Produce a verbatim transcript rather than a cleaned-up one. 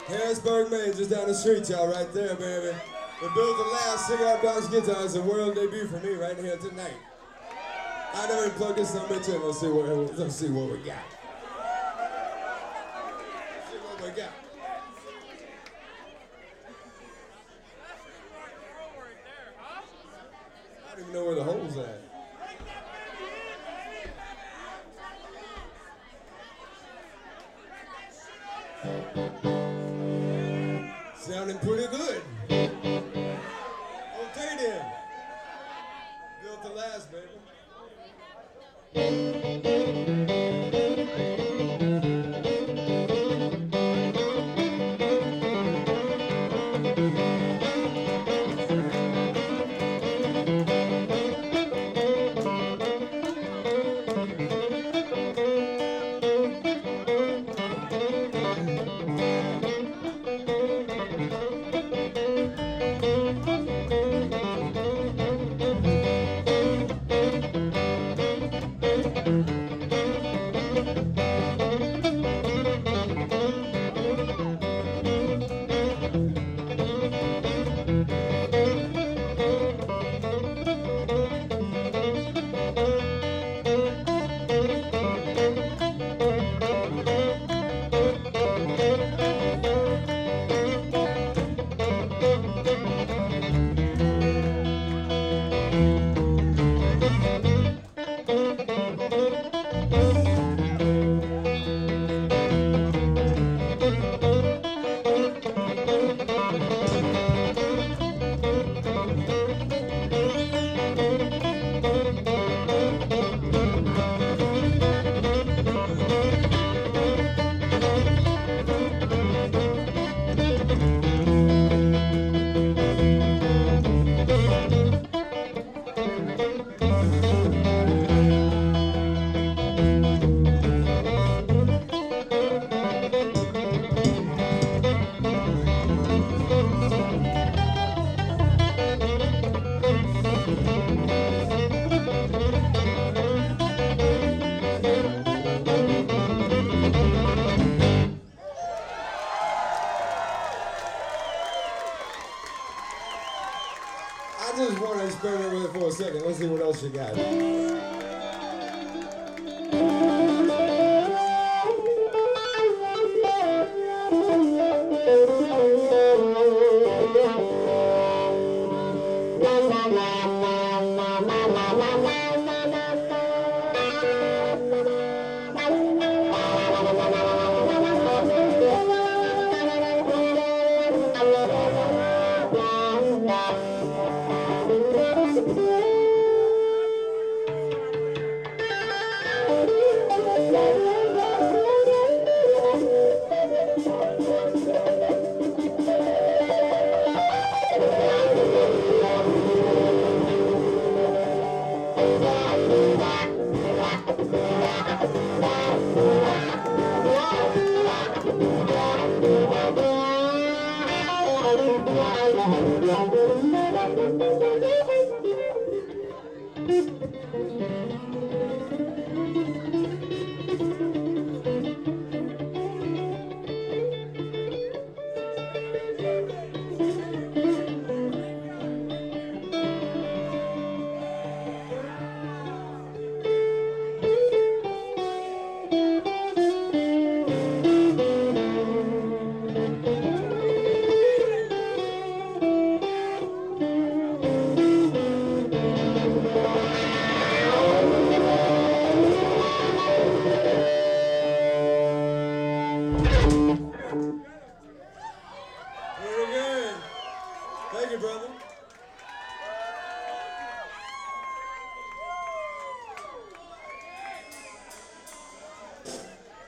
Harrisburg, Maine, just down the street, y'all, right there, baby. We built the last cigar box guitar. It's a world debut for me right here tonight. I never even plugged this son of a bitch in. Let's see what, let's see what we got. Let's see what we got. I don't even know where the hole's at. Sounding pretty good. Okay then. Built the last, baby. I just want to experiment with it for a second. Let's see what else you got. Very good. Thank you, brother.